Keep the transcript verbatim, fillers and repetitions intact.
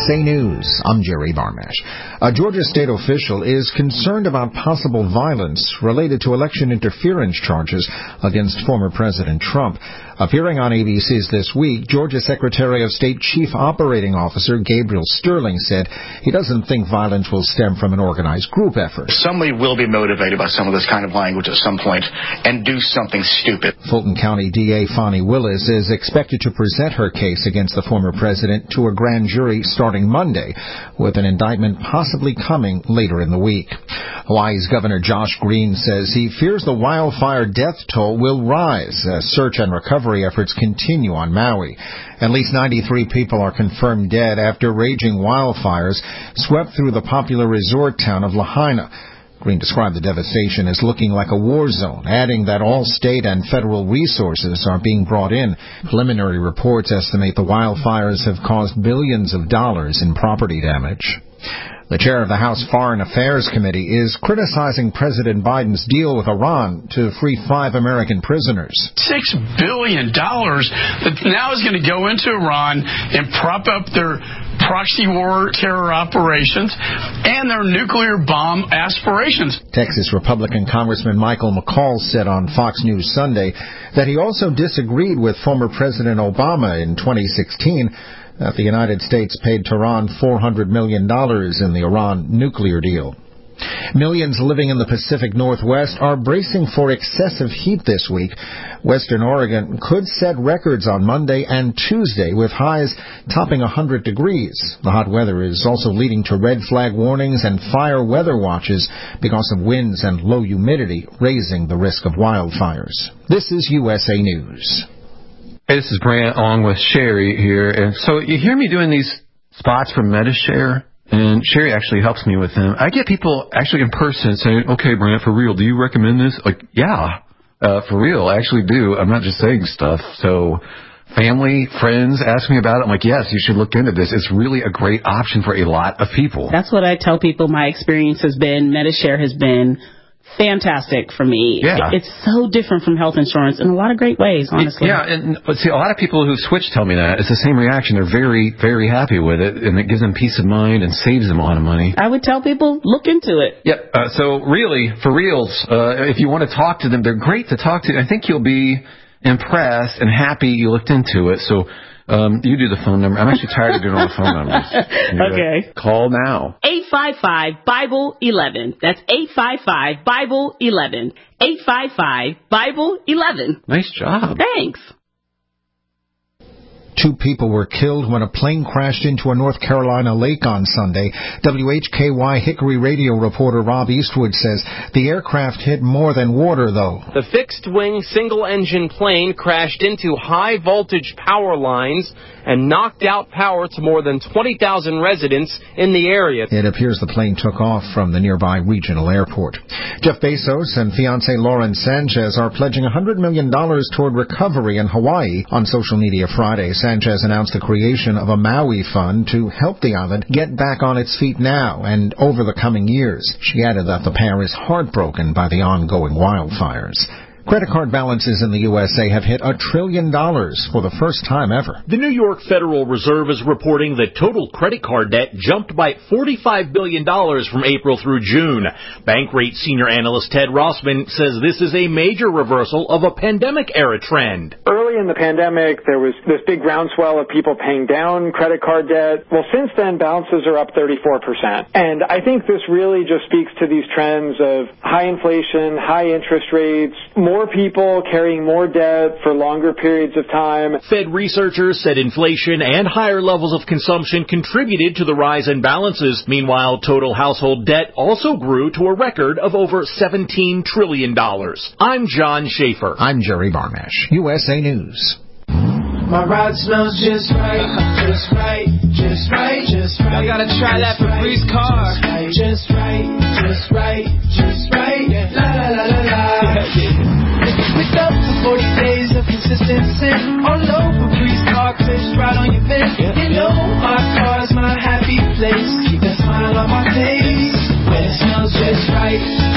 A News, I'm Jerry Barmash. A Georgia state official is concerned about possible violence related to election interference charges against former President Trump. Appearing on A B C's This Week, Georgia Secretary of State Chief Operating Officer Gabriel Sterling said he doesn't think violence will stem from an organized group effort. Somebody will be motivated by some of this kind of language at some point and do something stupid. Fulton County D A Fonnie Willis is expected to present her case against the former president to a grand jury starting Monday, with an indictment possibly coming later in the week. Hawaii's Governor Josh Green says he fears the wildfire death toll will rise as search and recovery efforts continue on Maui. At least ninety-three people are confirmed dead after raging wildfires swept through the popular resort town of Lahaina. Green described the devastation as looking like a war zone, adding that all state and federal resources are being brought in. Preliminary reports estimate the wildfires have caused billions of dollars in property damage. The chair of the House Foreign Affairs Committee is criticizing President Biden's deal with Iran to free five American prisoners. Six billion dollars that now is going to go into Iran and prop up their proxy war terror operations and their nuclear bomb aspirations. Texas Republican Congressman Michael McCall said on Fox News Sunday that he also disagreed with former President Obama in twenty sixteen that the United States paid Tehran four hundred million dollars in the Iran nuclear deal. Millions living in the Pacific Northwest are bracing for excessive heat this week. Western Oregon could set records on Monday and Tuesday with highs topping one hundred degrees. The hot weather is also leading to red flag warnings and fire weather watches because of winds and low humidity, raising the risk of wildfires. This is U S A News. Hey, this is Brant along with Sherry here. And so you hear me doing these spots for MediShare, and Sherry actually helps me with them. I get people actually in person saying, okay, Brant, for real, do you recommend this? Like, yeah, uh, for real, I actually do. I'm not just saying stuff. So family, friends ask me about it. I'm like, yes, you should look into this. It's really a great option for a lot of people. That's what I tell people my experience has been. MediShare has been fantastic for me. Yeah. It's so different from health insurance in a lot of great ways, honestly. Yeah, and but see, a lot of people who switch tell me that. It's the same reaction. They're very, very happy with it, and it gives them peace of mind and saves them a lot of money. I would tell people, look into it. Yep. Uh, so really, for reals, uh, if you want to talk to them, they're great to talk to. I think you'll be impressed and happy you looked into it. So Um, you do the phone number. I'm actually tired of doing all the phone numbers. Okay. Call now. eight five five Bible eleven. That's eight five five Bible eleven. eight five five Bible eleven. Nice job. Thanks. Two people were killed when a plane crashed into a North Carolina lake on Sunday. W H K Y Hickory radio reporter Rob Eastwood says the aircraft hit more than water, though. The fixed-wing, single-engine plane crashed into high-voltage power lines and knocked out power to more than twenty thousand residents in the area. It appears the plane took off from the nearby regional airport. Jeff Bezos and fiancée Lauren Sanchez are pledging one hundred million dollars toward recovery in Hawaii. On social media Friday, Sanchez announced the creation of a Maui fund to help the island get back on its feet now and over the coming years. She added that the pair is heartbroken by the ongoing wildfires. Credit card balances in the U S A have hit a trillion dollars for the first time ever. The New York Federal Reserve is reporting that total credit card debt jumped by forty-five billion dollars from April through June. Bankrate senior analyst Ted Rossman says this is a major reversal of a pandemic-era trend. Early in the pandemic, there was this big groundswell of people paying down credit card debt. Well, since then, balances are up thirty-four percent. And I think this really just speaks to these trends of high inflation, high interest rates, more people carrying more debt for longer periods of time. Fed researchers said inflation and higher levels of consumption contributed to the rise in balances. Meanwhile, total household debt also grew to a record of over seventeen trillion dollars. I'm John Schaefer. I'm Jerry Barmash, U S A News. My ride smells just right, just right, just right, just right. I gotta try that Febreze car. Just right, just right, just right. La la la la la. Picked up for forty days of consistent sin. All over Febreze car, clips right on your vent. You know my car's my happy place. Keep that smile on my face. When it smells just right.